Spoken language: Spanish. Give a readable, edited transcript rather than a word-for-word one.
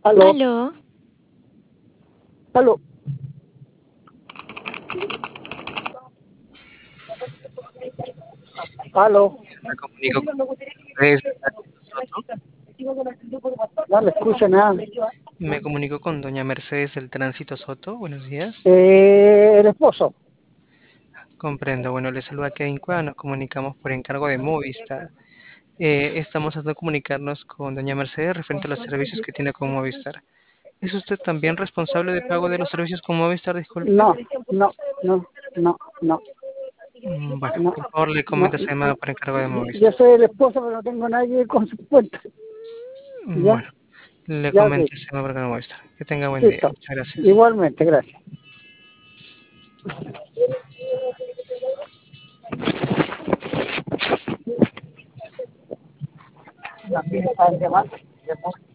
Aló, Aló, aló, aló. Me comunico con Andrés Soto. No me escucha nada. Me comunico con doña Mercedes del Tránsito Soto. Buenos días. El esposo. Comprendo. Bueno, le saluda Kevin Cueva. Nos comunicamos por encargo de Movistar. Estamos tratando de comunicarnos con doña Mercedes referente a los servicios que tiene con Movistar. ¿Es usted también responsable de pago de los servicios con Movistar? Disculpe. No, no, no, no, no, Bueno, no, por favor, le no. comento esa llamada por encargo de Yo Movistar. soy el esposo, pero no tengo nadie con su cuenta. ¿Ya? Bueno, le Ya, ok. comento esa llamada por encargo de Movistar. Que tenga buen día. Listo. Muchas gracias. Igualmente, gracias. También está el demás.